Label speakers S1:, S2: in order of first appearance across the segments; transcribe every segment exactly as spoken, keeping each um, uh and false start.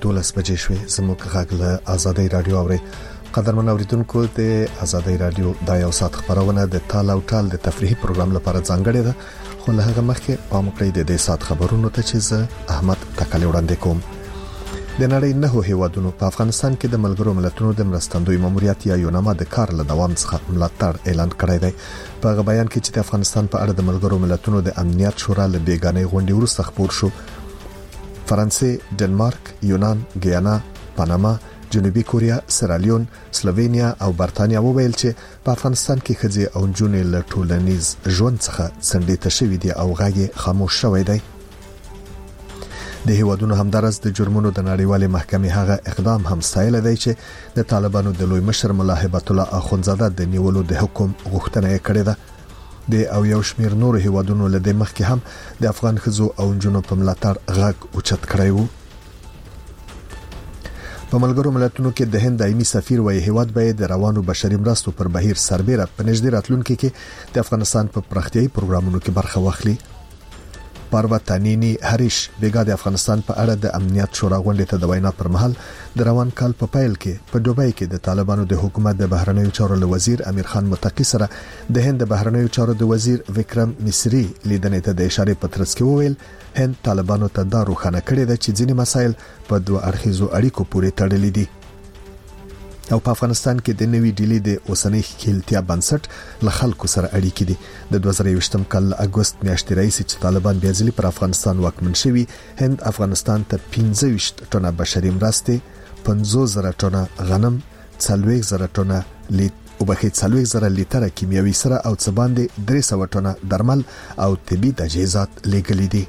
S1: دولس بجې شوې. زموږ غږ له آزادۍ رادیو اوري. قدرمن اوریدونکو د آزادۍ رادیو د یو ساعت خبرونه د تال او ټال د تفریحي پروګرام لپاره ځانګړې ده، خو له هغه مخکې پام وکړئ د دې ساعت خبرونو ته چې زه احمد تکل وړاندې کوم. د نړۍ نه هیوادونو په افغانستان کې د ملګرو ملتونو د مرستندوی ماموریت یا یوناما د کار له دوام څخه ملاتړ اعلان کړی دی. په بیان کې چې د افغانستان په اړه د ملګرو ملتونو د امنیت شورا له بیګانې غونډې وروسته خبر شو، فرانسې، ډنمارک، یونان، ګیانا، پاناما، جنوبي کوریا، سیرالیون، سلووینیا او برتانیا وویل چې په افغانستان کې ښځې او نجونې له ټولنیز ژوند څخه څنډې ته شوي دي او غږ خاموش شوی دی. د هیوادونو همدارس د جرمونو د نړیوالې محکمې هغه اقدام هم ستایل دی چې د طالبانو د لوی مشر ملا هیبت الله اخونزاده د نیولو د حکم غوښتنه یې کړې ده. د او یو شمیر نور هیوادونو له دې مخکې هم د افغان ښځو او نجونو په ملاتړ غږ اوچت کړی وو. په ملګرو ملتونو کې د هند دایمي سفیر وایي هیواد به د روانو بشري مرستو پر بهیر سربېره په نږدې راتلونکي کې د افغانستان په پراختیايي پروګرامونو کې برخه واخلي. پاروتانینی هریش بیګا د افغانستان په اړه د امنیت شورا غونډې ته د وینا پر مهال د روان کال په پیل کې په دوبۍ کې د طالبانو د حکومت د بهرنیو چارو له وزیر امیر خان متقی سره د هند د بهرنیو چارو د وزیر وکرم مصری لیدنې ته د اشاره په ترڅ کې وویل هند طالبانو ته دا روښانه کړی دی چې ځینې مسایل په دوه اړخیزو اړیکو پورې تړلي دي او په افغانستان کې د نوې ډیلي د اوسنۍ خپلتیا بنسټ له خلکو سره اړیکې دي. د دوه زره یوولسم کال اگست میاشتې راځي چې طالبان بیا ځلې پر افغانستان واکمن شوي، هند افغانستان ته پنځه ویشت ټنه بشري مرستې، پنځوس زره ټنه غنم، څلوېښت زره ټنه لیت او بخې څلوېښت زره لیټره کیمیاوي سره او څه باندې درې سوه ټنه درمل او طبي تجهیزات لېږلي دي.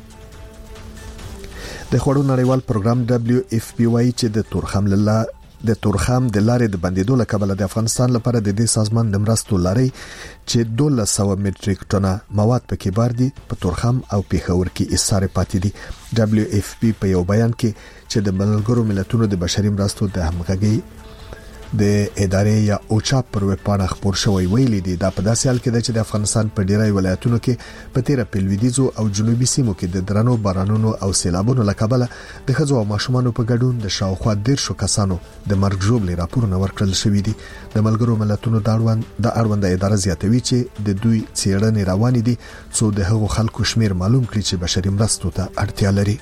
S1: د خوړو نړیوال پروګرام دبليو اف پی وايي چې د تورخم له د تورخم د لارې د بندیدو له کبله د افغانستان لپاره د دې سازمان د مرستو لاري چې دوه سوه مټریک ټنه مواد پکې بار دي په تورخم او پیښور کې ایساره پاتې دي. دبليو اف پی په یو بیان کې چې د ملګرو ملتونو د بشري مرستو د همغږي د ادارې یا اوچا پر ویب پاڼه خبر شوی ویلي دي دا په داسې حال کې ده چې د افغانستان په ډیری ولایتونو کې په تیر په لویدیځو او جنوبي سیمو کې د درنو بارانونو او سیلابونو له کبله د ښځو او ماشومانو په ګډون د شاوخوا دیرشو کسانو د مرګ ژوبلې راپورونه ورکړل شوي دي. د ملګرو ملتونو د اړوند د اړوند اداره زیاتوي چې د دوی څېړنې روانې دي څو د هغو خلکو شمیر معلوم کړي چې بشري مرستو ته اړتیا لري.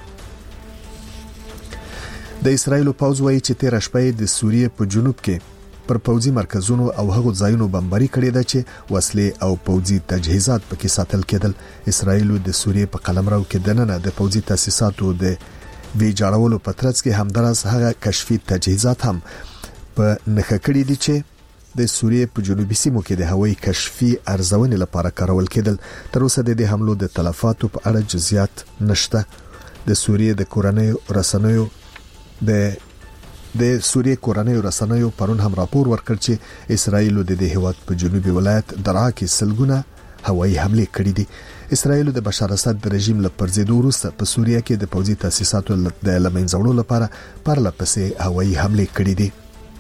S1: د اسرایل پوځ وایي چې تیر شپه د سوریې په جنوب کې پر پوځي مرکزونو او هغو ځایونو بمباري کړې ده چې وسلې او پوځي تجهیزات پکې ساتل کېدل. اسرایل د سوریې په قلمرو کې دننه د پوځي تاسیساتو د ویجاړولو په ترڅ کې همدارس هغه کشفي تجهیزات هم په نخښه کړې دي چې د سوریې په جنوبي سیمو کې د هوایي کشفي ارزونې لپاره کارول کېدل. تر اوسه د دې حملو د تلفاتو په اړه جزئیات نشته. د سوریې د کورنیو رسنیو د د سوریې کورنیو رسنیو پرون هم راپور ورکړ چې اسرایل د دې هیواد په جنوبي ولایت درعا کې سلګونه هوایي حمله کړې دي. اسرایل د بشار اسد د رژیم له پرځېدو وروسته په سوریه کې د پوځي تاسیساتو د لمنځوړلو لپاره پرله پسې هوایي حمله کړې دي.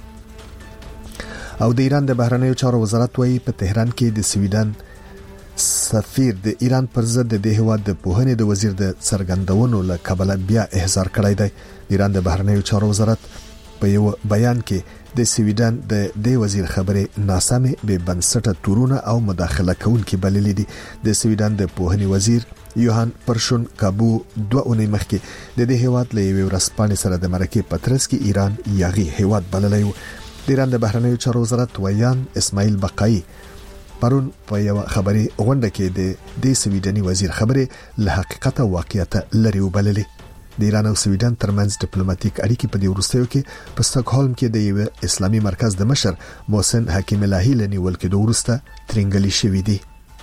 S1: او د ایران د بهرنیو چارو وزارت وايي په تهران کې د سویډن سفیر د ایران پر ضد د هیواد د پوهنې د وزیر د څرګندونو له کبله بیا احضار کړی دی. ایران د بهرنیو چارو وزارت په یو بیان کې د سویډن د دې وزیر خبرې ناسمه به بنسټه تورونه او مداخله کوونکې بللې دي. د سویډن د پوهنې وزیر یوهان پرشون کابو دوه اونۍ مخکې د دې هیواد له یو ورسپانې سره د مرکې پترس کې ایران یاغي هیواد بللی و. د ایران د بهرنیو چارو وزارت ویان اسماعیل بقایی پرون په یو خبري غونډه کې د دې سویډني وزیر خبره له حقیقت او واقعیت لري وبللې. د ایران او سویډن ترمنځ ډیپلوماټیک اړیکې په دې وروستیو کې په سټاکهولم کې د یو اسلامي مرکز د مشر محسن حکیم الهی لنیول کې د وروسته ترنګلي شوې دي.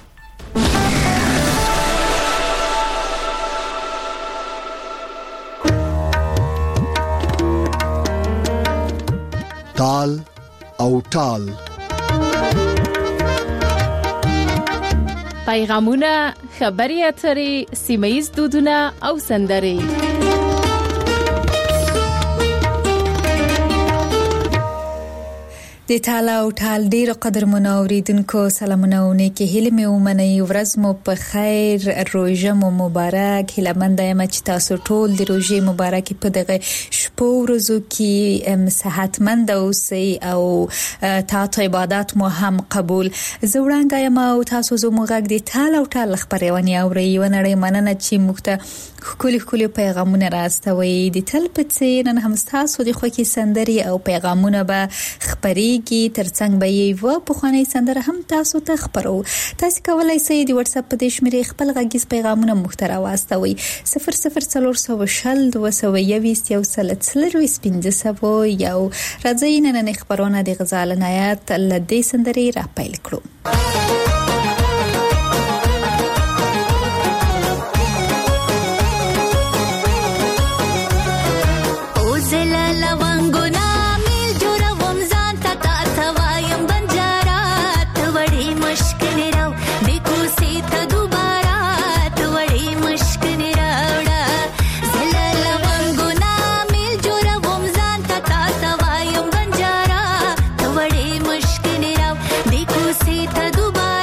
S1: تال او ټال
S2: پیغامونه، خبري اترې، سیمه‌ییز دودونه او سندرې.
S3: د تالا او ټال ډیر قدرمنو اوریدونکو سلامونه او نیکی هیله مې ومنئ ورځ مو په خیر روژه مو مبارک هیله مند یم چې تاسو ټول د روژې مبارک په دغه شپو ورځو کې صحتمند اوسئ او تاسو عبادت مو هم قبول زوړانګ یم او تاسو زموږ غږ د تالا او ټال خبرونه اوري ونړی مننه چې موږ ته خولي خولي پیغامونه راستوي د تل په څیر نن هم تاسو د خوکي سندري او پیغامونه به خبري کی ترڅنګ به یې و په خاني سندره هم تاسو ته خبرو تاسو کولای شئ د واتس اپ په دې شمیرې خپل غږیز پیغامونه محتوا واستوي صفر صفر څلور سوه شل دوه سوه یویشت یو سل څلور پنځه سوه یو راځي نن خبرونه د غزال نایات لدې سندري را پیل کړو
S4: देखो सीता दुबारा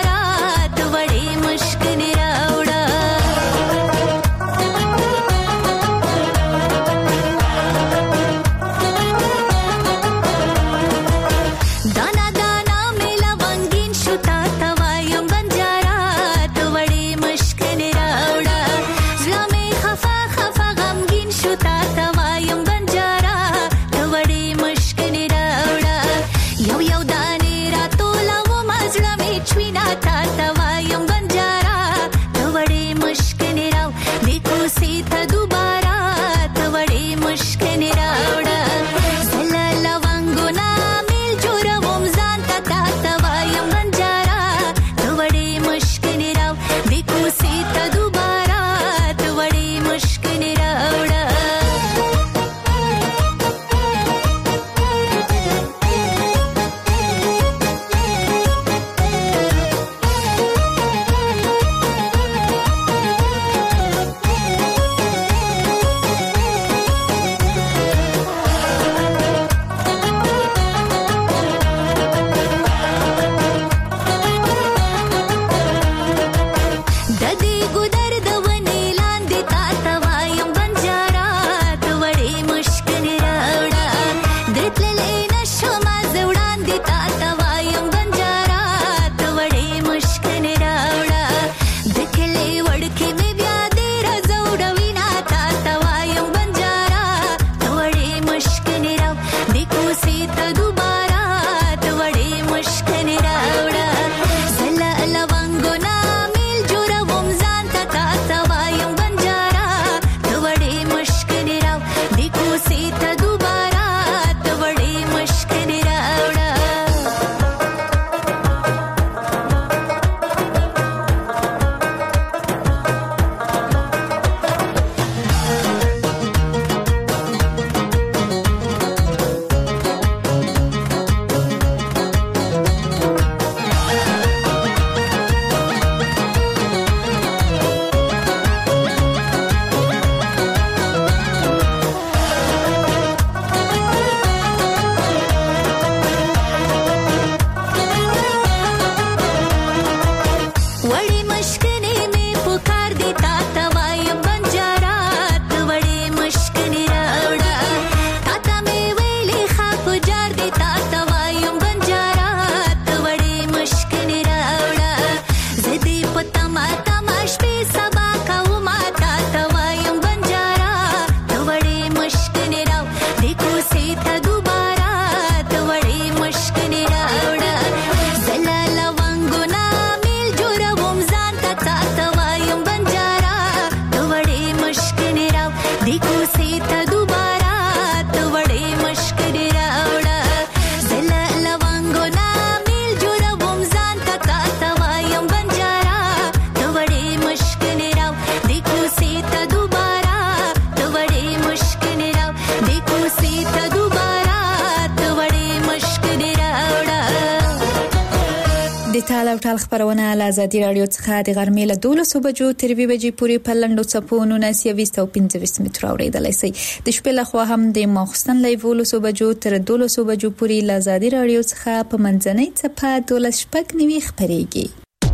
S3: ټال او ټال خبرونه له آزادي رادیو څخه د غرمې له دولسو بجو تر دوه بجې پورې په لنډو څپو نولس او پنځه ویشت متره اوریدلای شئ. د شپې له خوا هم د ماخستن له دولسو بجو تر دولسو بجو پورې له آزادي رادیو څخه په منځنۍ څپه دولس شپږ نیوي خبرېږي.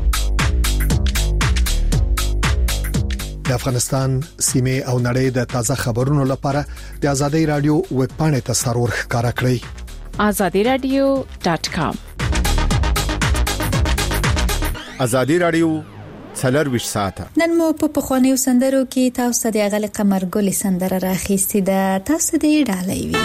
S1: د افغانستان سیمه او نړۍ د تازه خبرونو لپاره د آزادي رادیو ویب پاڼې ته سرور ښکارا کړئ
S2: azadi radio dot com.
S4: آزادي رادیو څلور ویشت ساعته.
S3: نن مو په پخوانیو سندرو کې تاسو د اغل قمر ګل سندره راخېستې ده. تاسو دې ډالۍ وي.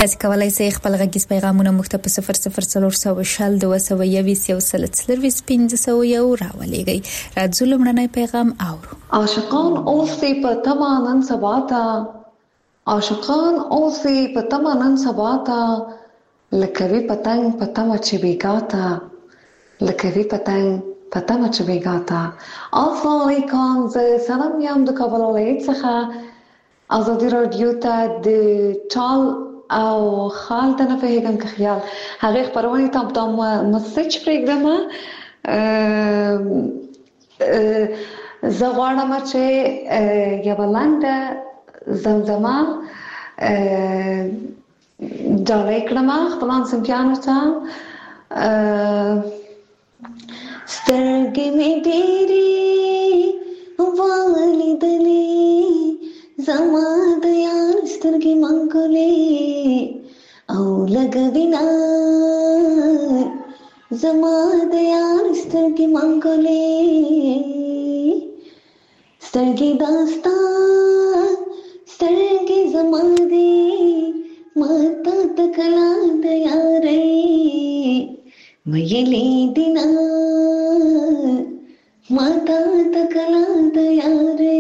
S3: تاسو کولای شئ خپل غږیز پیغامونه موږ ته په صفر صفر څلور سوه شل دوه سوه یویس یو سل څلرویس پنځه سوه یو راولېږئ. راځو لومړنی پیغام اورو.
S5: عاشقان اوسې په تمه نن سبا ته، عاشقان اوسې په تمه نن سبا ته، لکه وي پتنګ په تمه چې بېګا ته، لکه وي پتنګ په تمه چې بېګا ته. السلام علیکم، زه سلام یم د کابل ولایت څخه. ازادي راډیو ته د ټال او خال ته نه پوهېږم که خیال هغې خپرونې ته دا مسج پرېږدم. زه غواړم چې یوه لنډه زمزمه ډالۍ کړم خپلو همصنفیانو ته. سترګې مې ډېرې ولیدلې، زما د یار سترګې منګولې او لږه وینا، زما د یار سترګې منګولې، سترګې داستا سترګې زما دې ماته تکلا د یارې ویلې دینا، ماته تکلا د یارې.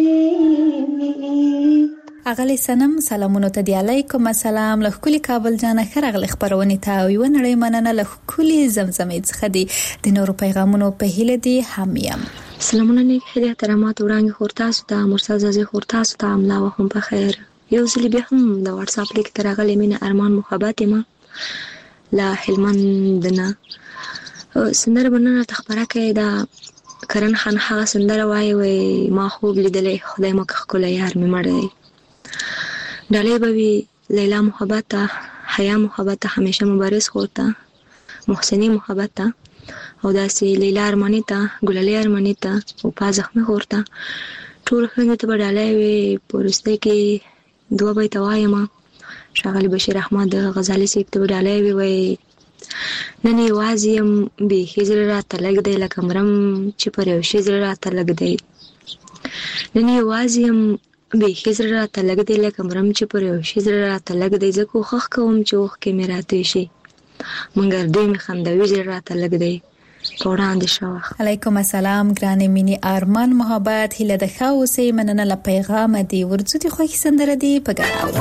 S3: اغلی سنم سلامونو ته دی علیکم السلام. له کلی کابل جانه خرغله خبرونه ته یو نړۍ مننه له کلی زمزمې څخه دی د نورو پیغامونو په هیله دی همیم.
S6: سلامونه نیک هدیه احترامات وړاندې خورتاسو ته مرسل زازي خورتاسو ته املا وهم په خیر. یو ځل بیا هم د واتس اپ لیک تر غلې مینه ارمان محبت ما لا هلمند نه سندره بننه تخبره کې دا کرن خان هغه سندره وای وای ما خوب لیدلې خدای مکه خپل یار مې مړ دی. ډالۍ به وي لیلا محبت ته، حیا محبت ته، همیشه مبارز خورته، محسنی محبت ته او داسې لیلا ارمانی ته، ګلالي ارمانی ته او پازخمه خورته. ټول خلک ته ډالۍ وي. پرسته کې دوه بیت وایم. شاغلی بشیر احمد غزالی سیب ته ډالۍ وي وای نن یوازې يم به هجر را تلګ دی لکه مرم چې پر یو شي زړه را تلګ دی. نن یوازې يم به هجر را تلګ دی لکه مرم چې پر یو شي زړه را تلګ دی. زه کوښښ کوم چې وخت کې مې راته شي مګر دې مې خندوي زړه را تلګ دی. وړاندې شو.
S3: علیکم السلام ګرانې مینی ارمان محبت هله د خاوسې مننه ل پیغام دی ورځو دي خو سندره دی په ګاو.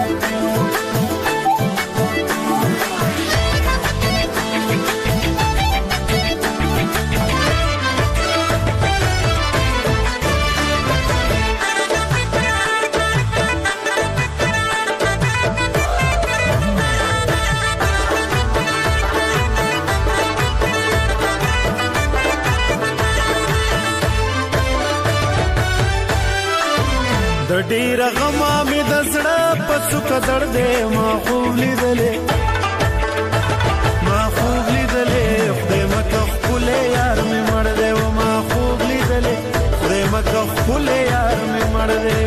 S7: ډیر غما مې د زړه په څوک درځه ما خوب لیدلې ما خوب لیدلې خدای مکه خپل یار مې مړ دی و ما خوب لیدلې خدای مکه خپل یار مې مړ دی.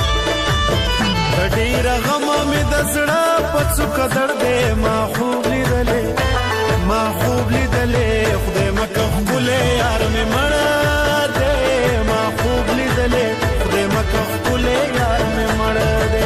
S7: ډیر غما مې د زړه په څوک درځه ما خوب لیدلې ما خوب لیدلې خدای مکه خپل یار مې مړ دی ما خوب لیدلې خدای مکه خپل یار مې مړ دی.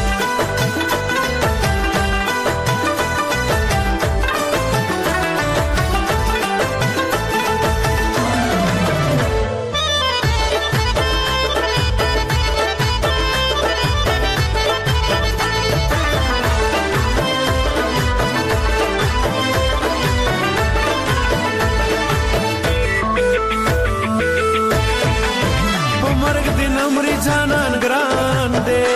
S7: جانان ګران دې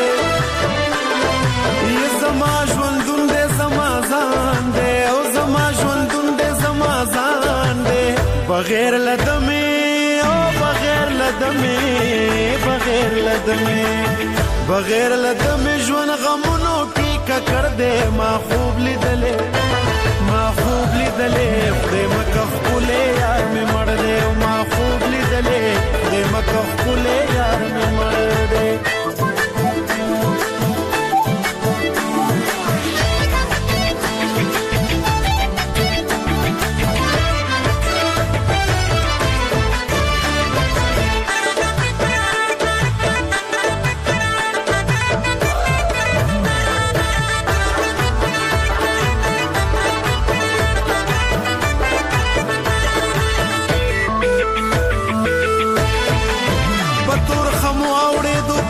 S7: یې زما ژوندون دې زما ځان دې او زما ژوندون دې زما ځان دې بغیر لدمه او بغیر لدمه بغیر لدمه بغیر لدمه ژوند غمونو کې ککړ دې ما خوب لیدلې ما خوب لیدلې خدای مکه خپل یار مې مړ دې ما خوب لیدلې خدای مکه خپل یار مې مړ دې.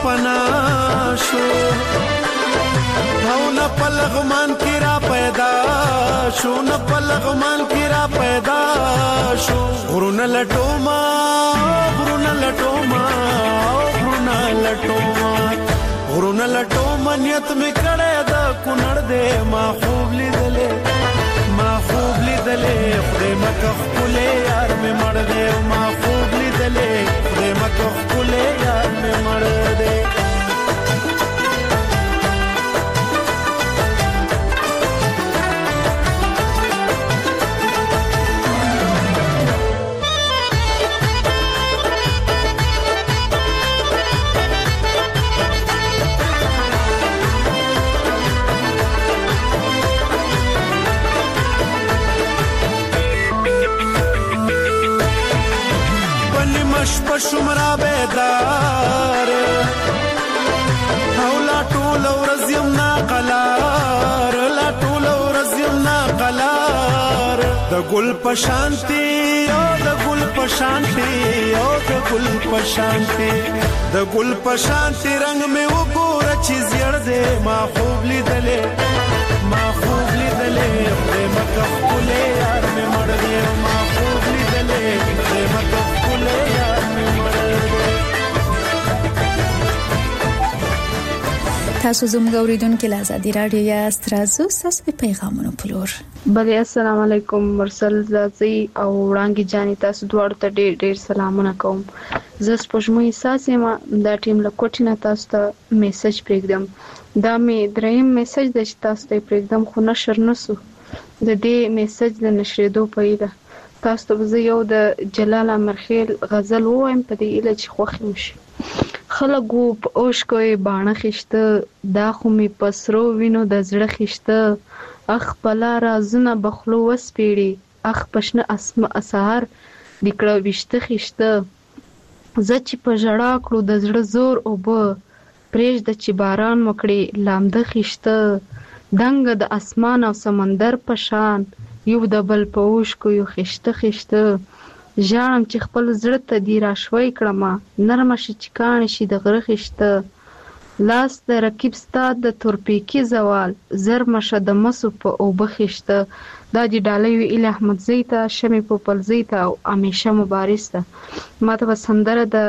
S7: فنا شو او نه پلغمان کی را پیدا شو نه پلغمان کی را پیدا شو غرونه لټوما غرونه لټوما غرونه لټوما غرونه لټوما نیت می کړه دا کونړ دې ما خوب لیدلې ما خوب لیدلې خدای مکه خپلې یار می مړ دې ما خوب لیدلې خدای مکه خپلې یار می مړ دې شمرا بیدار او لا ټول ورځ یم ناقلار لا ټول ورځ یم ناقلار د ګل پشانتی او د ګل پشانتی او د ګل پشانتی د ګل پشانتی رنگ می وګور چې زیړ دې ما خوب لیدلې ما خوب لیدلې خدای مکه خپلې یار می مړ دې ما خوب لیدلې خدای مکه خپلې یار
S3: تاسو زموږ اوریدونکو له آزادي رادیو یا سترازو تاسو په پیغامونو پلور
S8: بله السلام علیکم مرسل زازي او وړانګي جاني تاسو دواړو ته ډېر ډېر سلامونه کوم زه سپوږمۍ ساسې ما دا ټیم له کوټینه تاسو ته میسج پرېږدم دا می دریم میسج د تاسو ته پرېږدم خو نشر نسو د دې میسج د نشریدو په اړه تاسو ته زه یو د جلال امرخیل غزل وایم په دې اله چې خوښ مشي خلګو په اوش کوي باڼه خشته دا خو می پسرو وینو د زړه خشته اخ بلا رازونه بخلو وسپیړي اخ پښنه اسمه اسهر دکړه وشته خشته ز چې په جړا کړو د زړه زور او به پرېج د چې باران مکړي لامده خشته دنګ د اسمان او سمندر په شان یو د بل په اوش کوي خشته خشته ژړم چې خپل زړه ته دی را شوي کړم نرمه شي چې کان شي د غره خشته لاس د رقیب ستاد د تورپیکی زوال زر مشه د مسو په او بخشته دا دی ډالۍ وی ال احمد زیتا شمه په پل زیتا او همیشه مبارزه ماته وسندره د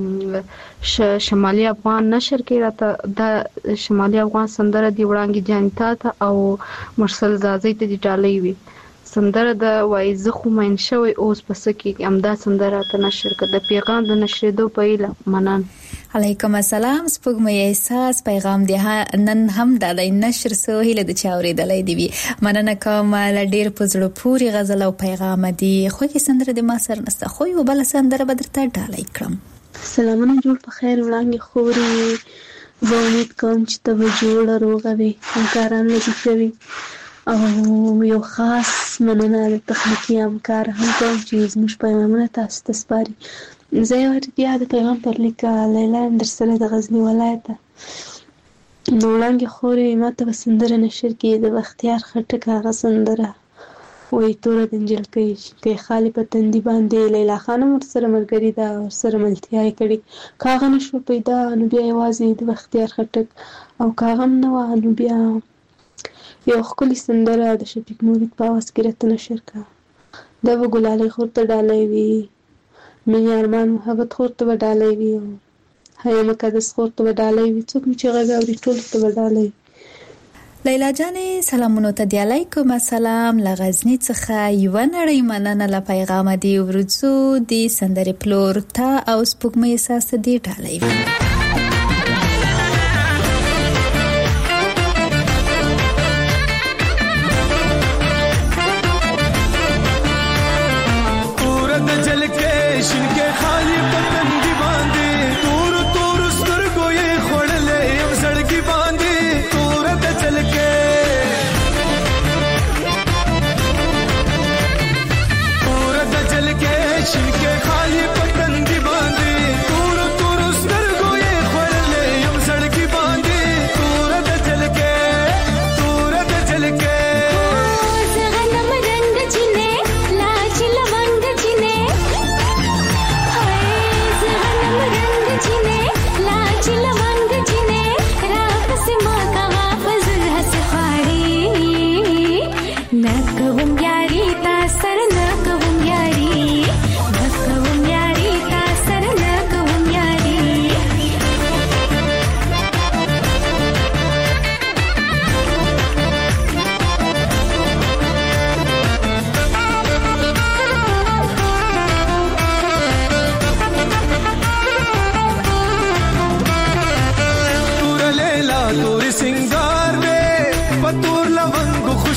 S8: شمالي افغان نشر کې راته د شمالي افغان سندره دی وړانګي جانتا ته او مرسل زازي ته دی ډالۍ وی سندره د وایزه خو مین شوی اوس پس کې امدا سندره ته نشر کړه د پیغام د نشریدو په اله منن
S3: علیکم السلام سپوږمۍ احساس پیغام دی نن هم د نشر سو هله د چاوري دلای دی مننه کوم ل ډیر پزړو پوری غزل او پیغام دی خو کې سندره د ما سر نسته خو یو بل سندره بدرته ډالای کړم
S9: سلامونه جوړ په خیر وړاندې خوري زه امید کوم چې ته جوړ روغه وي همکاران لږ کوي او یو خاص مننه د تخنیکی همکار هم کوم چې زموږ پیغامونه تاسو ته سپاري زه یو بیا د پیغام پر لیک لیلا درسره د غزنی ولایت نو وړاندې خوري ماته سندره نشر کې د بختیار خټک هغه سندره وې تور د انجل کې کې خالی په تندې باندې لیلا خانم سره مرګري دا سره ملتیا کړي کاغه نشو پیدا نو بیا یوازې د بختیار خټک او کاغه نو نو بیا یو خپل سندره د شفیق مورید په واس کې راتنه نشر کا دا وګلالي خورته ډالۍ وی مې ارمان محبت خورته ډالۍ وی هيا مقدس خورته ډالۍ وی څوک چې غاوري ټول ته ډالۍ
S3: لیلا جانې سلامونه ته دی علیکم السلام لغزنی څخه یو نړۍ مننه ل پیغام دی ورڅو دی سندره پلور تا او سپوږمۍ احساس دی ډالۍ وی
S7: شنکه خالی پتن دی باندې تور تور سترګو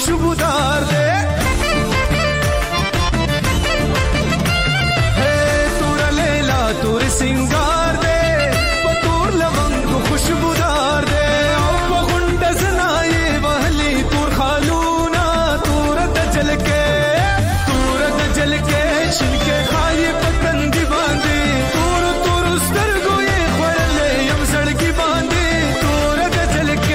S7: खुशबूदार दे तोरा लेला तोर सिंगार दे तोर लवंग खुशबूदार दे गुंड सनाए वहली तोर खालूना तोर दजल के तोर दजल के छिलके खाए पतंगी बांधे तोर तोर स्तर गोए खोले यम सड़की बांधे तोर दजल के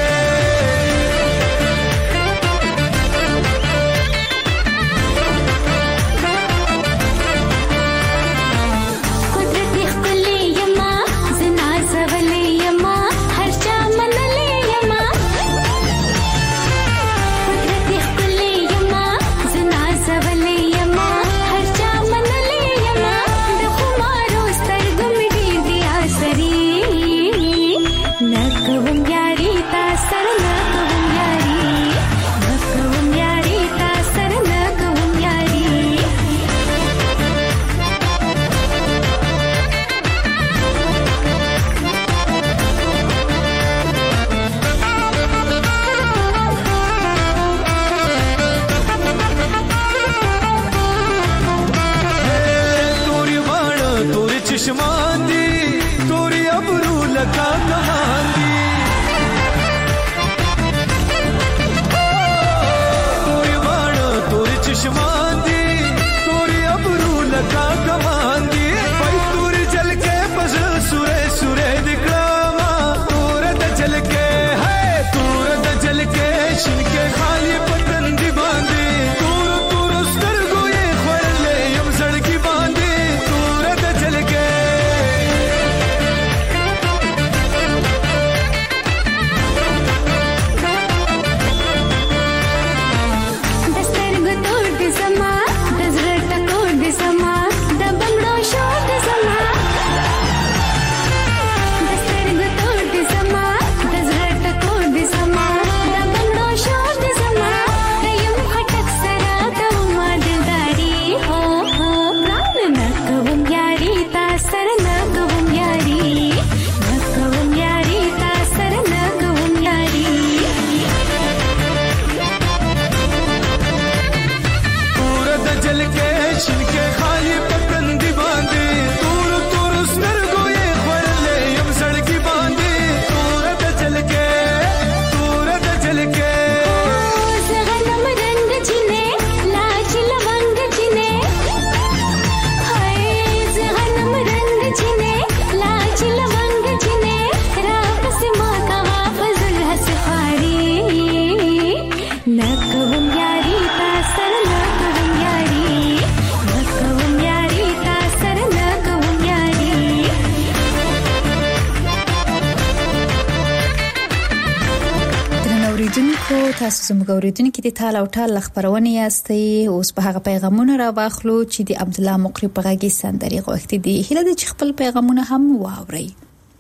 S3: تاسو زموږ اوریدونکو د تال او ټال خبرونه یاستئ اوس په هغه پیغامونه را واخلو چې د عبد الله مقری په غږی سندري غوښتي دي هله د خپل پیغامونه هم واوري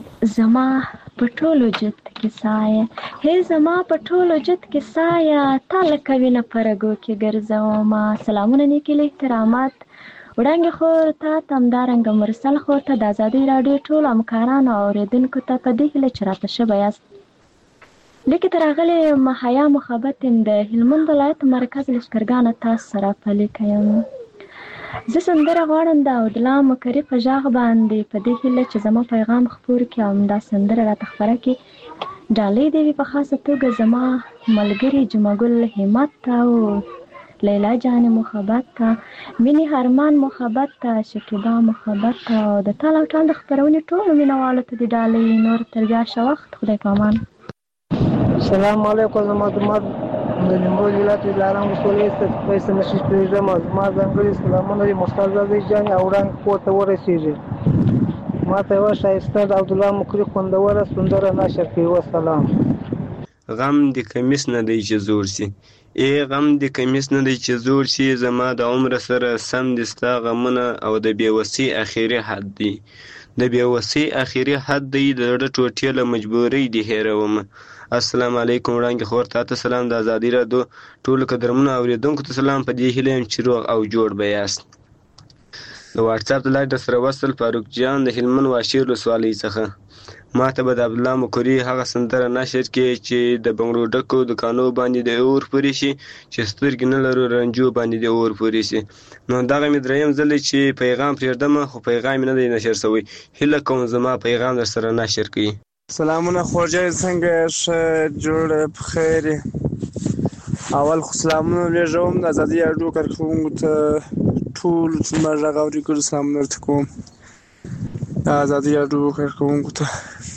S6: زما پټولو جت کې سایه هي زما پټولو جت کې سایه تال کوي نه پرګو کې ګرځوما سلامونه نیکي احترامات وړاندې خو ته تمدارنګ مرسل خو ته د آزادۍ رادیو ټول امکانانو اوریدونکو ته په دې کې لچراته شبياست لیکي ترغله محیا محبت د هلمند ولایت مرکز لشکرګان تاسو سره پلي کوم زه سندره غواړم د عبدالله مکری په ژغ باندې په دې کې چې زما پیغام خبر کوم دا سندره را تخبره کې ډالۍ دی په خاصه توګه زما ملګری جمعګل همت او لیلا جان محبت تا مینی هرمان محبت تا شکیبا محبت تا د تال او ټال خبرونه ټول مینوالو ته د ډالۍ نور تر بیا شوخت خدای پامان
S10: السلام علیکم زما د مد د نیمروز ولایت د لارنګ ولسوالۍ څخه پیسې نشي پېژنم ما ځانګړي سلامونه د مستعد عزیز جان او رنګ کوته ورسیږي ما ته و شایسته د عبد الله مکری خوندوره سندره نشر کوي والسلام
S11: غم د کمیس نه دی چې زور سي ای غم د کمیس نه دی چې زور سي زما د عمر سره سم دستا غمونه او د بیوسی اخیری حد دی د بیوسی اخیری حد دی د ټوټې له مجبورۍ دی هیروم السلام علیکم وړاندې خور ته سلام د ازادي رادیو ټول قدرمنو اوریدونکو ته سلام په دې هیله چې روغ او جوړ بیاست د واتس اپ د لارې د سره وصل فاروق جان د هلمند واشیر ولسوالۍ څخه ما ته به د عبدالله مقري هغه سندره نشر کې چې د بنګړو ډکو دکانو باندې د اور پورې شي چې سترګې نه لرو رنجو باندې د اور پورې شي. نو دغه مې دریم ځل چې پیغام پرېږدم خو پیغام نه دی نشر شوی. هیله کوم زما پیغام در سره نشر کړي.
S12: سلامونه خوږی، څنګه ښه جوړ په خیر. اول خو سلامونه لېږم د ازادي راډیو کارکوونکو ته ټول چې زما غږ اوري ګل سلامونه درته کوم. د ازادي راډیو کارکوونکو ته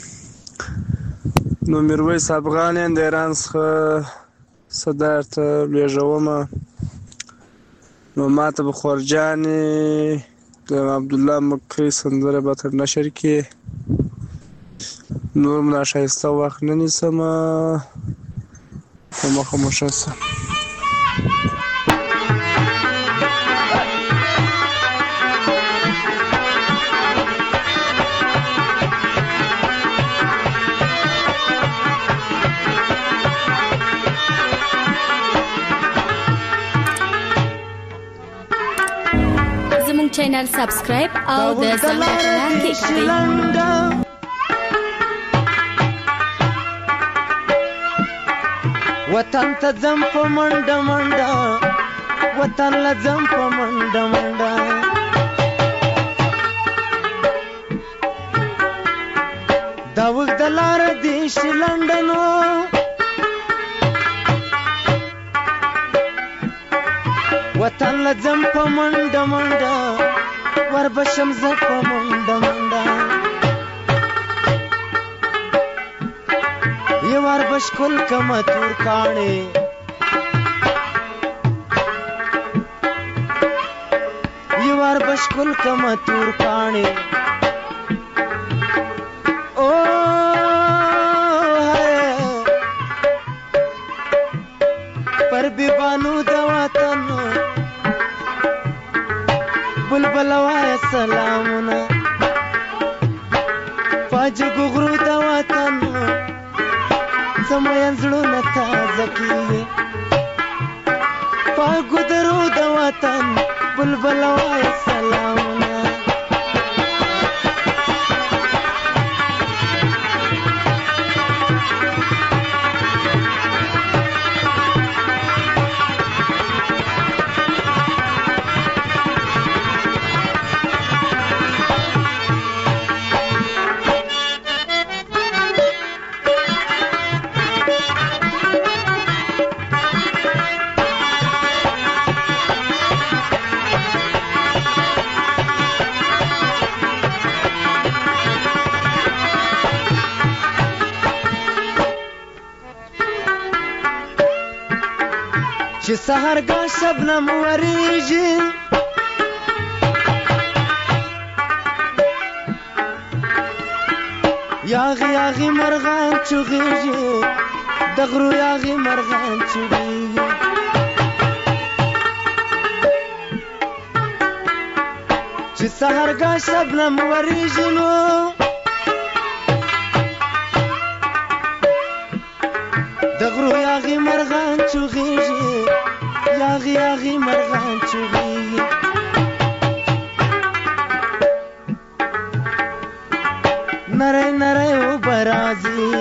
S12: نو میرویس افغان یم د ایران څخه صدا درته لېږومه. نو ما ته به خورجانې د عبدالله مقري سندره به تر نشر کړي. نور مو ناښایسته وخت نه نیسمه، په مخه مو ښه شه.
S2: زموږ چینل سبسکرایب او د زنګ بټن کلیک کړئ.
S7: وطن ته ځم په منډه منډه، وطن له ځم په منډه منډه. دا اوږده لاره دې شي لنډه نو، وطن له ځم په منډه منډه، وربشم زه په منډه منډه. یو وار بشکل کمه تور کاڼې، یو وار بشکل کمه تور کاڼې. او پر بیبانو د وطن بلبل وایه سلامونه، پاجګو غرو د وطن زموږ زړونه تازه کېږي. پاکو درو د وطن بلبل وایه سلامونه. چې سهرګاه شبنم وریږي، یاغي یاغي مرغان چغېږي، د غرو یاغي مرغان چغېږي. چې سهرګاه شبنم وریږي نو د غرو یاغي مرغان چغېږي، یاغي یاغي مرغان چغېږي. نری نری اوبه راځي،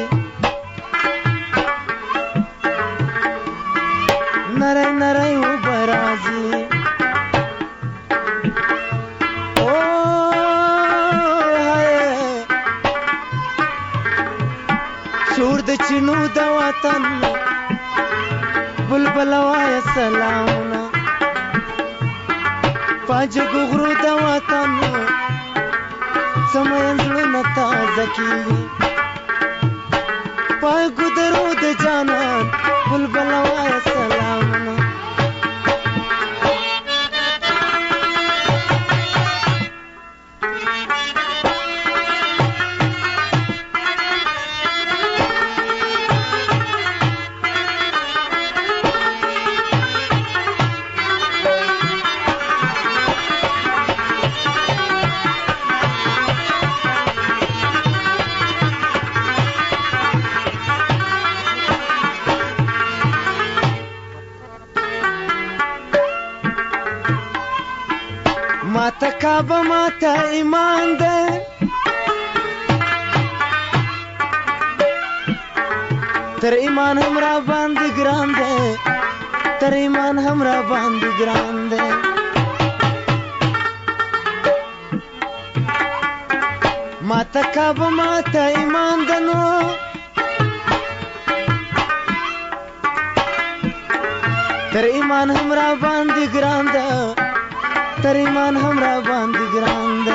S7: نری نری اوبه راځي. او شور د چینو د وطن بلبل وایه سلامونه، پاجګو غرو د وطن زموږ زړونه تازه کېږي. پاکو درو د جانان بلبل وایه سلامونه. ماته کعبه ماته ایمان ده، تر ایمان هم را باندې ګران دی تر ایمان هم را باندې ګران دی ما ته کعبه ما ته ایمان دنو تر ایمان هم را باندې ګران دی تر ایمان هم را باندې ګران دی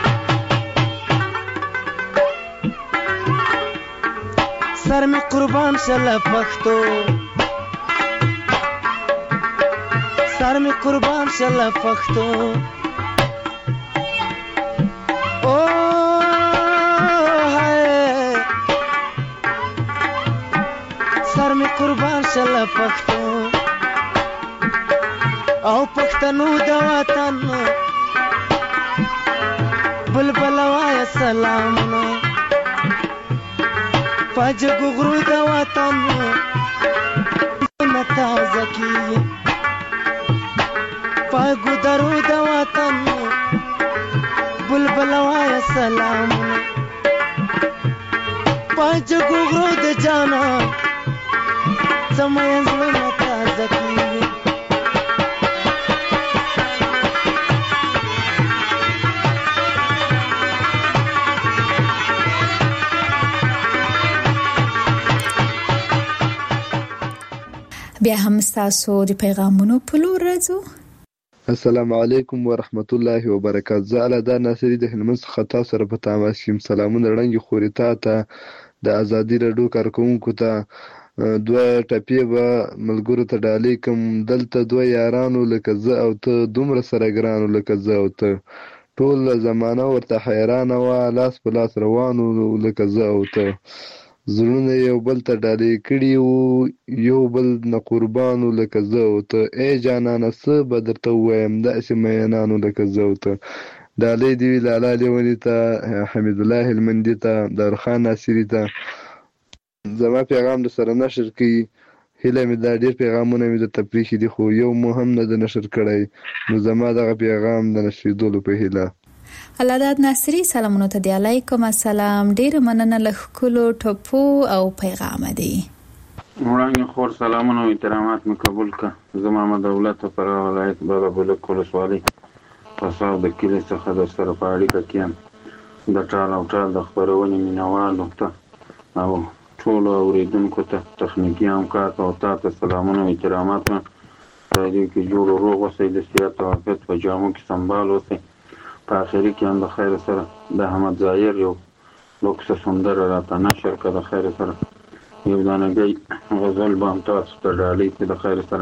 S7: سر می قربان شله پښتو سر می قربان شله پښتو او هاي سر می قربان شله پښتو او پښتنو د وطن بلبل وای سلامونه پاجګو غرو د وطن نتا زکی پاګو درو د وطن بلبل وای سلام پاجګو غرو د جانا سمای زړه نتا زکی
S3: بیا هم تاسو د پیغامونو په لور راځو.
S13: السلام علیکم ورحمت الله وبرکاته. زه الادا ناصری د هلمند څخه تاسو سره په تماس یم. سلامونه وړاندې خوري تا ته د ازادي راډیو کارکونکو ته دوه ټپې به ملګرو ته ډالۍ کوم. دلته دوه یارانو لکه زه او ته دومره سره ګرانو لکه زه او ته ټول زمانه ورته حیرانه وه لاس په لاس روانو لکه زه او ته زړونه یو بل ته ډالۍ کړي وو یو بل نه قربانو لکه زه او ته ای جانانه څه به درته ووایم داسې مینانو لکه زه او ته ډالۍ دې وي لالا لیوني ته حمید الله هلمندي ته دارخان ناصري ته زما پیغام در سره نشر کړي هیله مې دا ډېر پیغامونه مې درته پرېښي دي خو یو مو هم نه ده نشر کړی نو زما دغه پیغام د نشریدلو په هیله.
S3: الاداد ناصری سلامونه ته دی. علیکم السلام. ډیر مننه له ښکلو ټپو او پیغام دی.
S14: وړاندې خور سلامونه او احترامات مې قبول کړه. زه محمد دولت پر ولایت بابا بلک ولسوالۍ پساو د کلي څخه در سره په اړیکه کې یم. د ټال او ټال د خپرونې مینوالو ته او ټولو اورېدونکو ته تخنیکي همکار ته او تا ته سلامونه او احترامات مې راډیو کې جوړ او روغ اوسئ د صحت او عافیت په جامو کې سنبال اوسئ. په آخري کې هم د خیر سره د احمد ظاهر یو لوکسه سندره راته نشر کړه د خیر سره یو دانګۍ غزل به هم تاسو ته ډالۍ کړي د خیر سره.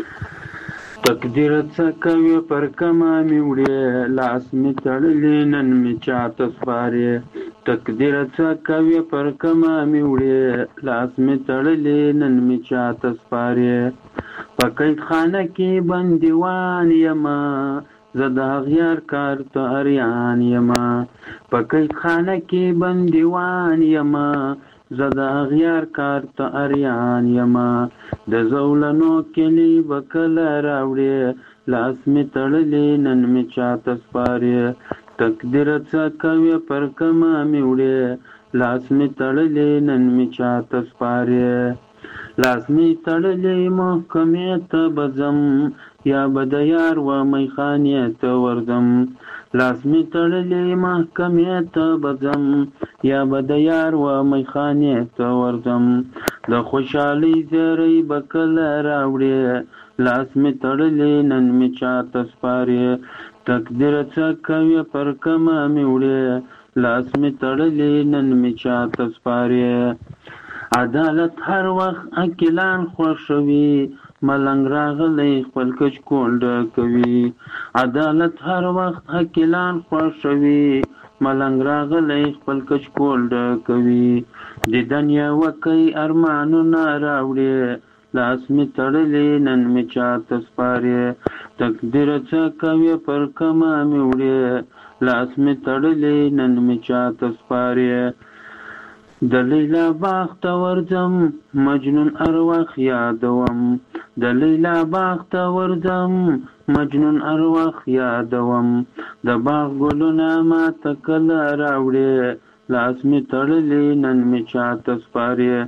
S14: تقدیر څه کوي پر کمه مې وړې لاس مې تړلی نن مې چاته سپارې تقدیر څه کوي پر کمه مې وړې لاس مې تړلی نن مې چاته سپارې په قید خانه کې بندیوان یمه زه د اغیار کار ته اریان یمه په قید خانه کې بندیوان یمه زه د اغیار کار ته اریان یمه د زولنو کلی به کله راوړې لاس مې تړلی نن مې چاته سپارې تقدیر څه کوي پر کمه مې وړې لاس مې تړلی نن مې چاته سپارې لاس مې تړلی محکمې ته به ځم یا به د یار و میخانې ته ورځم لاس مې تړلی محکمې ته به ځم یا به د یار و میخانې ته ورځم د خوشحالۍ زیری به کله راوړې لاس مې تړلی نن مې چاته سپارې تقدیر څه کوي پر کمه مې وړې لاس مې تړلی نن مې چاته سپارې عدالت هر وخت عاقلان خوښوي ملنګ راغلی خپل کچ کول ډکوي عدالت هر وخت عاقلان خوښوي ملنګ راغلی خپل کچ کول ډکوي د دنیا وکی ارمانونه راوړې لاس مې تړلی نن مې چاته سپارې تقدیر څه کوي پر کمه مې وړې لاس مې تړلی نن مې چاته سپارې د لیلا باغ ته ورځم مجنون ارواح یادوم د لیلا باغ ته ورځم مجنون ارواح یادوم د باغ ګلونه ماته کله راوړې لاس مې تړلی نن مې چاته سپارې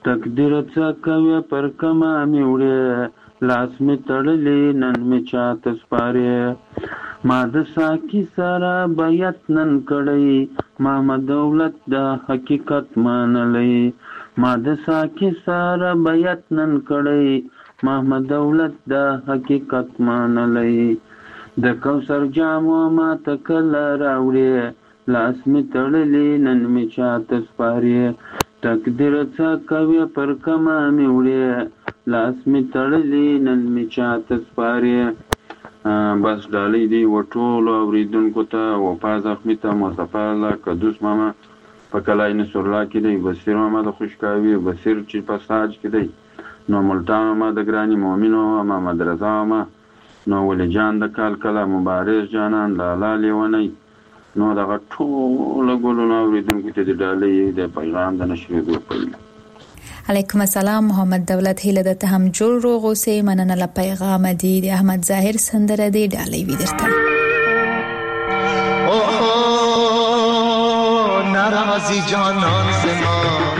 S14: تقدیر څه کوي پر کما مې وړې لاس مې تړلی نن مې چاته سپارې ما د ساقي سره بیعت نن کړی ما دولت د حقیقت منلی ما د ساقي سره بیعت نن کړی ما دولت د حقیقت منلی د کوثر جامو ما ته کله راوړې لاس مې تړلی نن مې چاته سپارې تقدیر څه کوي پر کما مې وړې لاس مې تړلی نن مې چاته سپارې بس ډالۍ دی و ټولو اورېدونکو ته وفا زخمي ته مصطفی الله قدوس ماما په کلای نصرالله کې دی بصیر ماما د خوشکاوي بصیر چې په ساج کې دی نو ملتان ماما د ګراني مؤمنو محمد رضا ماما نو ولی جان د کال کله مبارز جانان لالا لیونی نو دغه ټولو ګلونو اورېدونکو ته د ډالۍ د پیغام د نشریدو پیل
S3: علیکم السلام محمد دولت هیله ده ته هم جوړ روغ اوسې مننه له پیغام دی د احمد ظاهر سندره دی ډالۍ وی درته
S15: اوه ناراضی جانان زما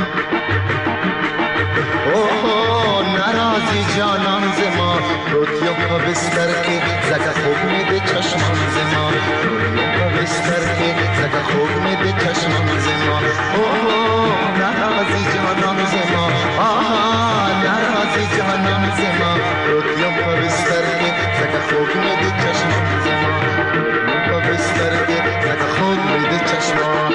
S15: اوه ناراضی جانان زما روتیو په بستر کې زکه خوب می د چشمان زما روتیو په بستر کې زکه خوب می د چشمان زما اوه ناراضی جانان زما آها ناراضی جانان زما روتیو په بستر کې زکه خوب می د چشمان زما روتیو په بستر کې زکه خوب می د چشمان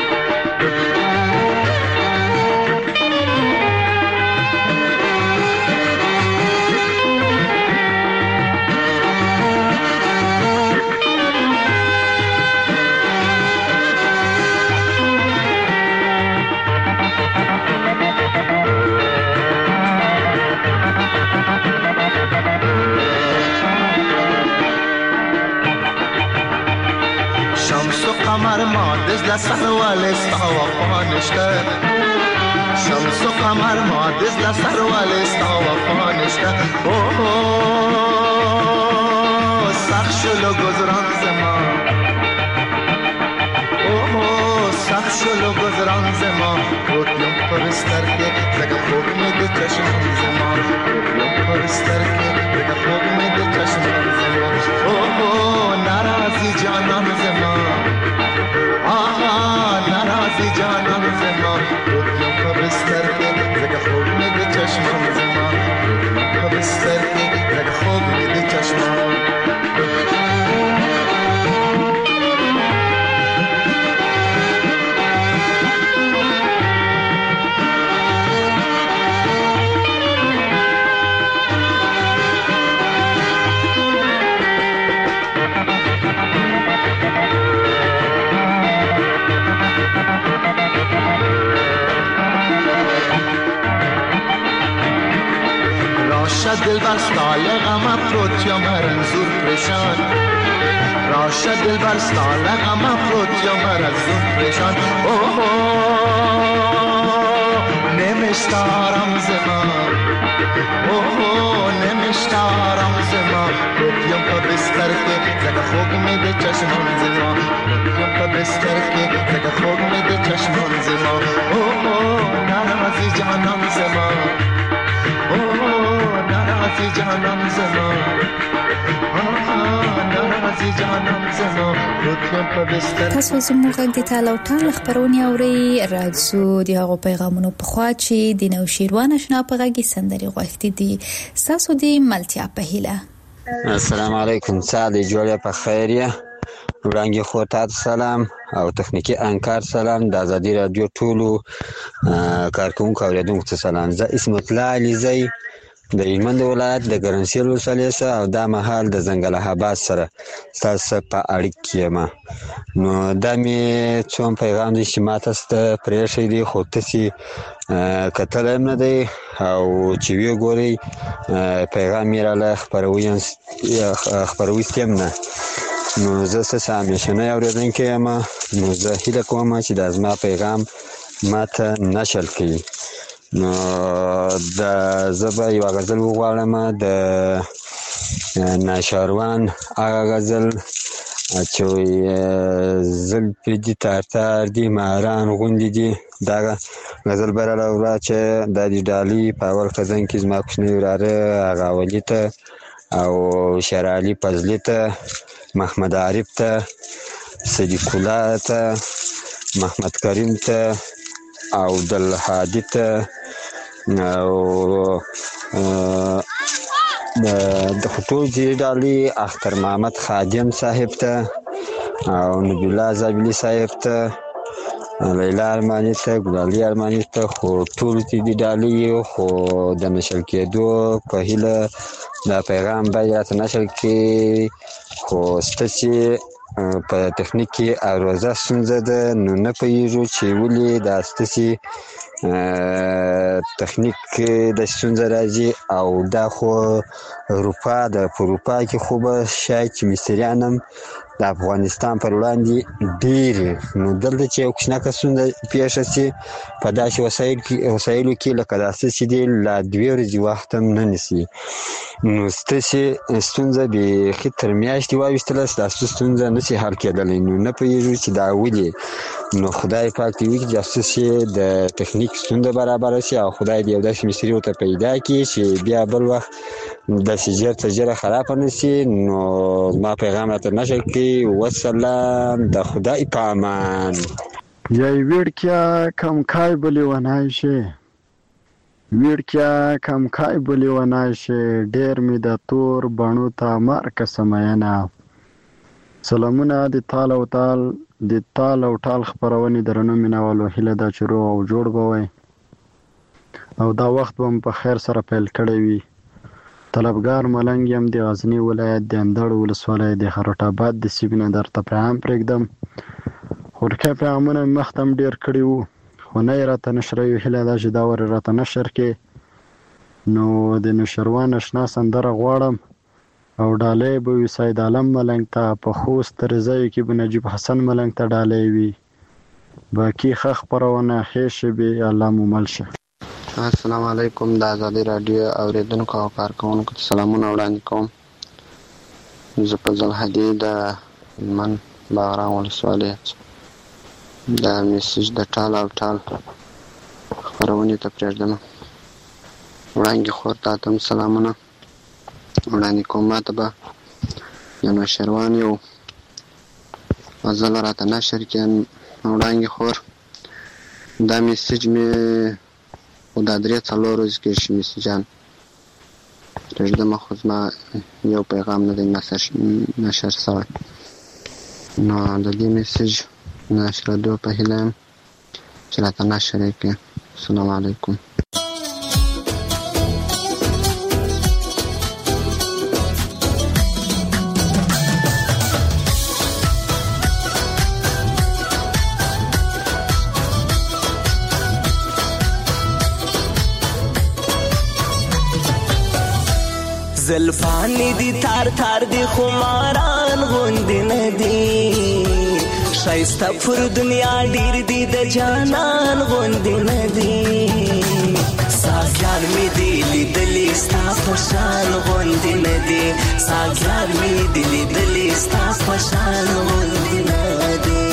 S15: قمر ما دزل سر والستا وفانشته شمس و قمر ما دزل سر والستا وفانشته اوه سخت شلو گذران زما اوه سخت شلو گذران زما روتیم پرستر که زگه خوب می ده چشمان زما روتیم پرستر که زگه خوب می ده چشمان زما اوه ناراضی جانان زما آها ناراضی جانان زما روتیم په بستر کې زکه خوب مې د چشمان زما روتیم په بستر کې زکه خوب مې د چشمان دل بر سال غم افروت یا مرنزور پریشان راشه دل بر سال غم افروت یا مرنزور پریشان اوه نمیشتارم زما اوه نمیشتارم زما روتیم پا بستر که زگه خوب میده چشمان زما روتیم پا بستر که زگه خوب میده چشمان زما اوه ناراضی جانان زما اوه ناراضی جانان زما ناراضی جانان زما روتیم په بستر
S3: تاسو زموږ د تاله ټال خبرونه اوري راځو د هغه پیغامونو په خوا چې د نو شیروان آشنا په غږی سندري غوښتي دي تاسو د ملتیا په هیله
S11: السلام علیکم ساده جوړه په خیریه وړاندې خو تاسو سلام او تخنیکی انکار سلام د ازادي رادیو ټولو کارکونکو اوریدونکو ته سلام زه اسمت الله علیزی د هلمند ولایت د ګرنسیل ولسوالۍ او د مهال د زنګل آباد سره تاسو په اړیکه یم نو د می څوم پیغام دي چې ماته ست پرېښې دي خو تاسو کتل نه دی او چې وی ګوري پیغام یې را ل خبروي خبروي تم نه نو زه څه همیشنه اوریدونکو یم نو زه هیله کوم چې د ازما پیغام ماته نشل کړي نو د زبا یو غزل وغواړم د ناشاروان هغه غزل
S16: چې زلفې دي تار تار دي ماران غوندې دي. دا غزل براله ورا چې دا د ډالۍ په اول خزان کې زما کوچنی وراره هغه ولي ته او شرعلي فضلي ته محمد عارف ته صدیق الله ته محمد کریم ته او عبدالهادي ته او د خطوط دې ډالۍ اختر محمد خادم صاحب ته او نبی الله زابلي صاحب ته لیلا ارماني ته ګلالي ارماني ته خو ټول دې ډالۍ خو د نشر کېدو په هیله دا پیغام باید راته نشر کړي خو ستاسې په تخنیک کې اروزه ستونزه ده نو نه پوهېږو چې ولې دا ستاسې تخنیک د ستونزه راځي او دا خو اروپا ده. په اروپا کې خو به شاید چې مصریان هم د افغانستان پر وړاندې ډېر نو دلته چې یو کوچنکه ستونزه پیښه شي په داسې وسایلو کې لکه داسې چې دی لا دوې ورځې وخت هم نه نیسي نو ستاسې ستونزه بیخي تر میاشتې واویستله ستاسو ستونزه نشي حل کېدلی نو نه پوهېږو چې دا ولې نو خدای پاک دې وکړي چې ستاسې د تخنیک ستونزه برابره شي او خدای دې یو داسې مستري ورته پیدا کړي چې بیا بل وخت داسې ژر تر ژره خرابه نه شي. نو زما پیغام راته نشر کړي. وسلام، د خدای په امان.
S17: یای ویړکیا کم کای بلی ونای شي ویړکیا کم کای بلی ونای شي ډېر مې د تور بڼو ته مرکه سمیانه. سلامونه د تال او تال د تال او ټال خپرونې درنو مینوالو هیله ده چې روغ او جوړ به وئ او دا وخت به مو په خیر سره پیل کړی وي. طلبګار ملنګ یم د غزني ولایت د اندړ ولسوالۍ د خروټ آباد د سیمې نه درته پیغام پرېږدم. خورکۍ پیغامونه مې مخته هم ډېر کړي وو خو نه یې راته نشروي. هیله ده چې دا ور یې راته نشر کړې. نو د نوشروان اشنا سندره غواړم او ډالۍ به وي سید عالم ملنګ ته. په خوست رضایو کې به نجیب حسن ملنګ ته ډالۍ وي. باقي ښه خپرونه ښې شبې الله مو مل شه.
S18: السلام علیکم. د ازادي راډیو اوریدونکو او کارکوونکو ته سلامونه وړاندې کوم. زه په زلحدي د هلمند باغران ولسوالۍ د میسج د ټال او ټال خپرونې ته پرېږدم. وړانګې خور ته هم سلامونه وړاندې کوم. ما ته به یو نوشروان یو غزل راته نشر کړي. وړانګې خور دا میسج مې خو دا درې څلور ورځې کې شي میسجان پرېږدم خو زما یو پیغام نه دی نشر شوی. نو د دې میسج نشرېدو په هیله یم چې راته نشر یې کړي. السلام علیکم.
S19: زلفانی دی تار تار دی خماران غوند ندی شایسته پر دنیا ډیر دی د جانان غوند ندی ساګیان می دی لیدلی ستا پشان غوند ندی ساګیان می دی لیدلی ستا پشان غوند ندی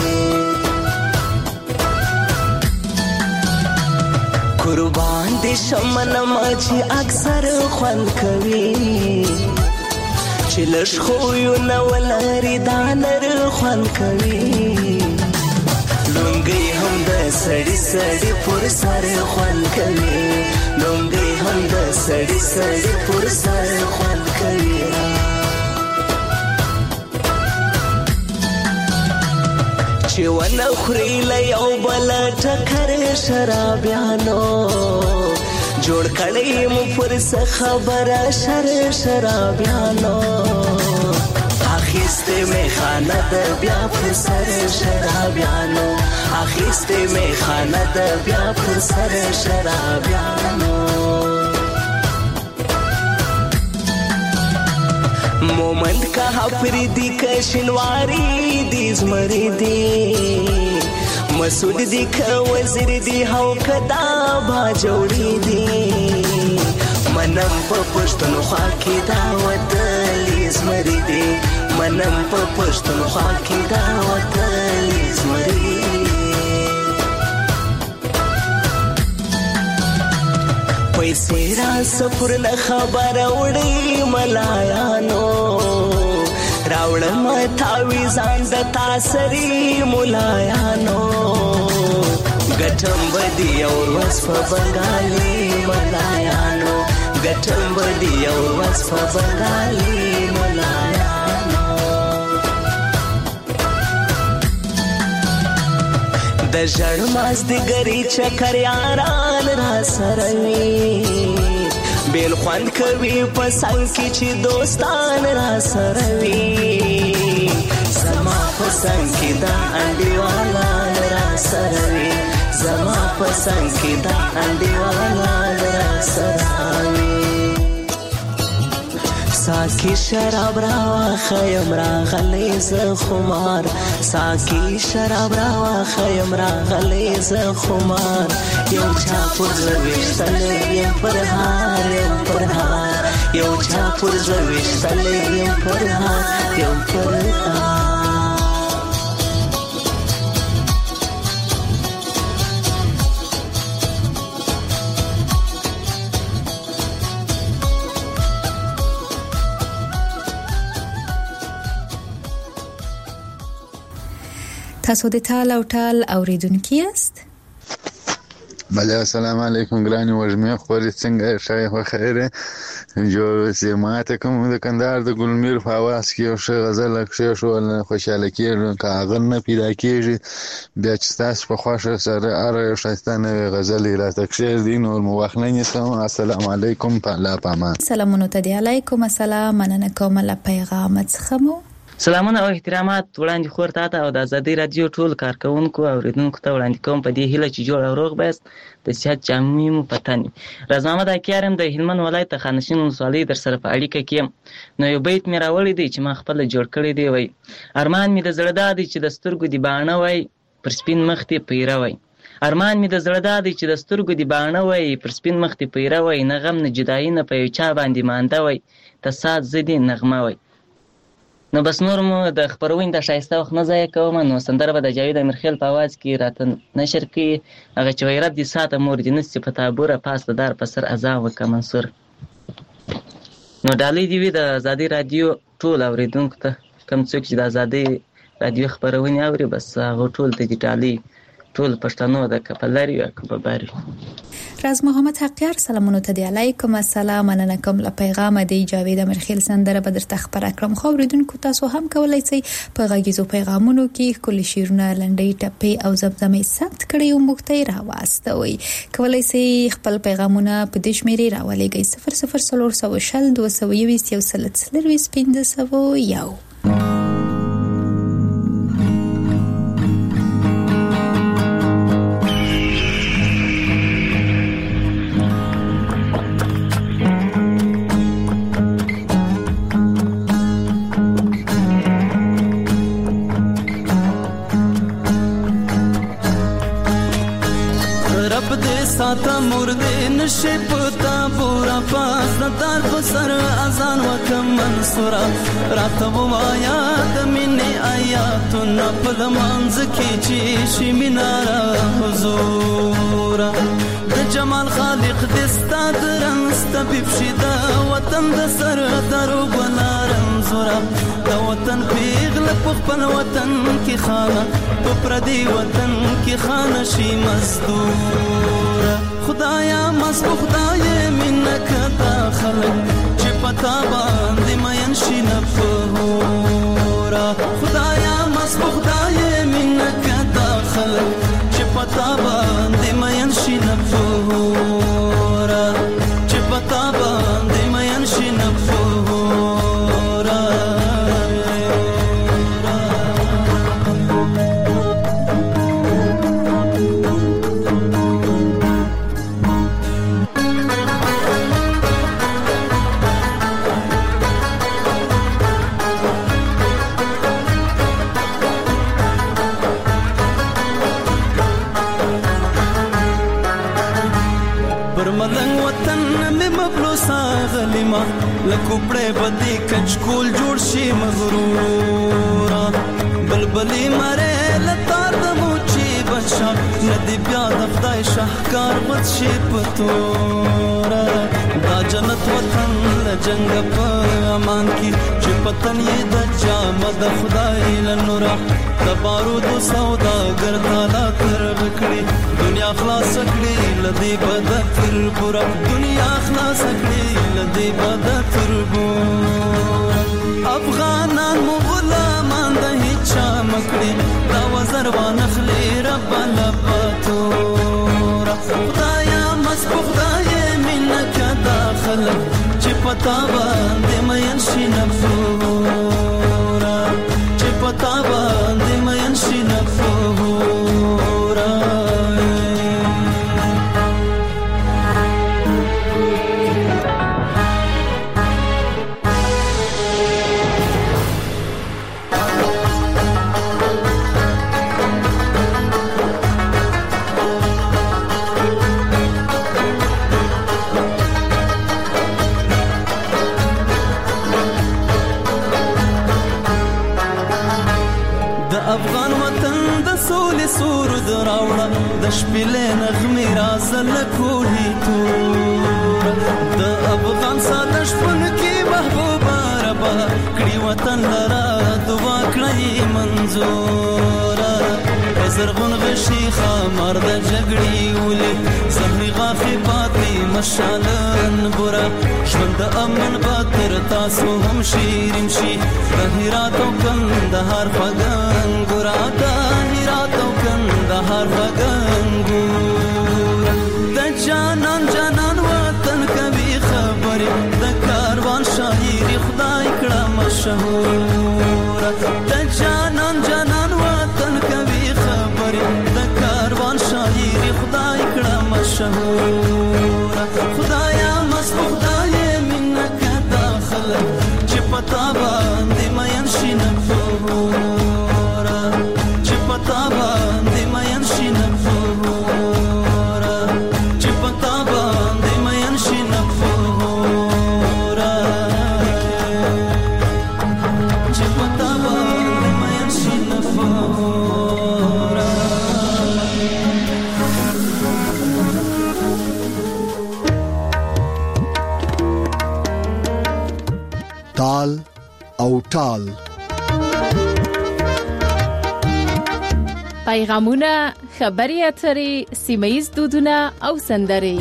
S19: قربان دې شمن ما چې اکثر خوند کوي چې لږ خو یو نه ولري دا نر خوند کوي لونګي هم د سړی سړی پر سر خوند کوي لونګي هم د سړی سړی پر سر خوند کوي چې ونه خوري له یو بل ټکر شرابیانو جوړ کړی مو پر څه خبره شر شرابیانو اخیسته می خانه د بیا پر سر شرابیانو اخیسته می خانه د بیا پر سر شرابیانو مومند کا حفریدی کشنواری دی زمری دی مسعود دی که وزیر دی هاو کدا با جوڑی دی منم پا پشتنو خواکی داوت لی زمری دی منم په پښتونخوا کې دا وطن زمري پیسې را سفر نه خبره وړي ملایانو راوړم تاویزان د تاسري ملایانو ګټم بدی اور وس په بنګالي ملایانو ګټم بدی اور وس په بنګالي ملایانو د ژړ مازدیګري چکر یاران را سره وي بیل خوند کوي په څنګ کې چې دوستان را سره وي زما په څنګ کې دا انډیوالان را سره وي زما په څنګ کې دا انډیوالان را سره وي ساکی شراب راوا خیم راغلی ز خمار ساکی شراب راوا خیم راغلی ز خمار یو چا پر زویشتل یم پر هار یم پر هار یو چا پر زویشتل یم پر هار یم پر هار
S3: تاسو د ټال او ټال اوریدونکي یاست؟
S20: بله السلام علیکم ګرانې وږمې خورې څنګه ښه خو خیره جوړ اوسې ماته کوم د کندهار د ګلمیر په اواز کې یو ښه غزل کښېښول خوشحاله کېږم که هغه نه پیدا کېږي بیا چې ستاسو په خوښه سره هره یو ښایسته نوې غزل یې راته کښېږدي نور مو وخت نه نیسم السلام علیکم په الله پامان
S3: سلامونه ته دی علیکم السلام مننه کوم له پیغام څخه مو
S21: سلامونه او احترامات وړاندې خور ته او د آزادۍ رادیو ټول کارکونکو او اوریدونکو ته وړاندې کوم په دې هیله چې جوړ او روغ بست د صحت جامې مو پتني راز محمد اکیارم د هلمند ولایت خانشین ولسوالۍ در سره په اړیکه کې نو یو بیت مې راوړی دی چې ما خپل جوړ کړی دی وای ارمان مې د زړه دادی چې د سترګو دی باڼه وای پر سپین مخ ته پیره وای ارمان مې د زړه دادی چې د سترګو دی باڼه وای پر سپین مخ ته پیره وای نه غم نه جدایي نه په یو چا باندې مانده وای ته سات زدي نغمه وای نو بس نور مو د خبرونې د شایسته وخت نه ضایع کوم نو سندره به د جاوید امیرخیل په आवाज کې راته نشر کړي هغه چې وای رب دې ساته مور دې نس په تابوره پاس د دار په سر اذان وکړه منصور نو ډالۍ دی د آزادۍ رادیو ټول اوریدونکو ته کوم څوک چې د آزادۍ رادیو خبرونه اوري بس هغه ټول ډیجیټالي ټول پښتنو د کپلری او کباباری
S3: راز محمد حقیار سلامونه ته دی علیکم السلام مننه کوم له پیغام دی جاوید امیرخیل سندره به درته خبر کړم خو اوریدونکو تاسو هم کولای شئ په غږیزو پیغامونو کې کل شیرونه لنډۍ ټپې او زمزمې ثبت کړئ او مختي راوستوي کولای شئ خپل پیغامونه په دې شمیرې راولېږئ صفر صفر صفر صفر شل دوه سوه یو یو سلسلوي پنځه سوه یو
S22: ساته مرده نشي پتا پورا پاس دار بسر اذان وکم منصورا راتو وایا د منی آیاتنا په منځ کې چې شي مینارا حضور د جمال خالق د ستاد رنست بفشدا وطن د سر درو بلارم زورا د وطن پیغل په خپل وطن کې خانه په پردي وطن کې خانه شي مزدور خدایا مس خدای منک داخل چې پتا باندې مېن شي نه فورا خدایا مس خدای منک داخل چې پتا باندې مېن شي نه فورا چې پتا باندې مېن شي نه فورا ملنګ وطن وطن مې مبلوسا غلیما لکوپړې بدی کچکول جوړ شي مغرورا بلبلی مره لتار د موچی بچا ندی بیا د خدای شاهکار بد شي پتورا دا جنت وطن لجنګ په امان کی چې پتن یې د جام د خدای لنورا د بارود سودا ګرځالا تر وکړي دنیا خلاص کړي لدی بد تر پورا دنیا خلاص کړي لدی بد تر پورا افغانان مو غلامان د هیچا مکړي دا وزر وانخلي رب لپاتورا خدایا مس خدای منک داخل چې پتا باندې مې شي نفورا چې پتا باندې مې شي نفورا افغان وطن د سولې سرود راوړه د شپېلې نغمې رازه لکوهي تور د افغان ساده شپون کې محبوبه ربه کړي وطن لره دعا کړئ منظوره زرغون غشي خمر د جګړې ولې زهري غاښې پاتې مشالن بوره ژوند د امن باتر تاسو هم شیرین شي د هرات او کندهار فګنګوره د هرات او کندهار فګنګوره د جانان جانان وطن کوي خبرې د کاروان شاعري خدای کړه مشهوره د جانان جانان وطن کوي خبرې د کاروان شاعري خدای کړه مشهوره خدایا مس خدای منک داخل چې پتا باندې مې شي نفورا چې پتا باندې مې شي نفورا چې پتا باندې مې شي نفورا چې پتا باندې مې شي نفورا
S1: تال او ټال
S4: پیغامونه خبري اترې سیمایي دودونه او سندرې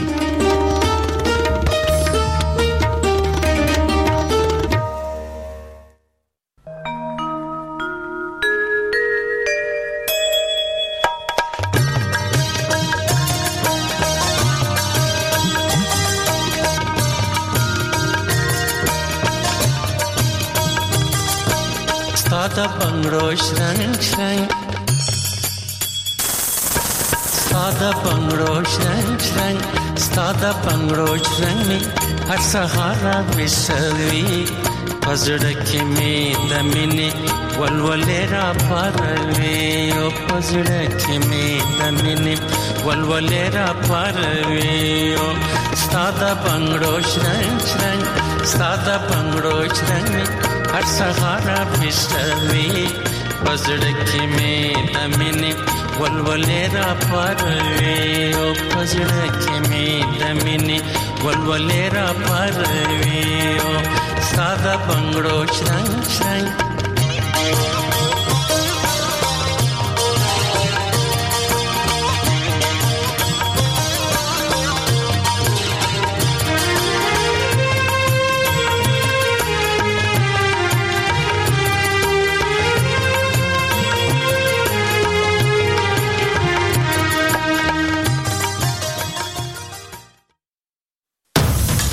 S23: Stada bangro shrang shrang Stada bangro shrang shrang Stada bangro shrang mi har sahara visalvi Pazda ki me damini walwalera parve O pazda ki me damini walwalera parve O Stada bangro shrang shrang Stada bangro shrang mi har sahara visalvi Pazda ki me damini walwalera parve O pazda ki me damini walwalera parve O Sada bangro shrang shrang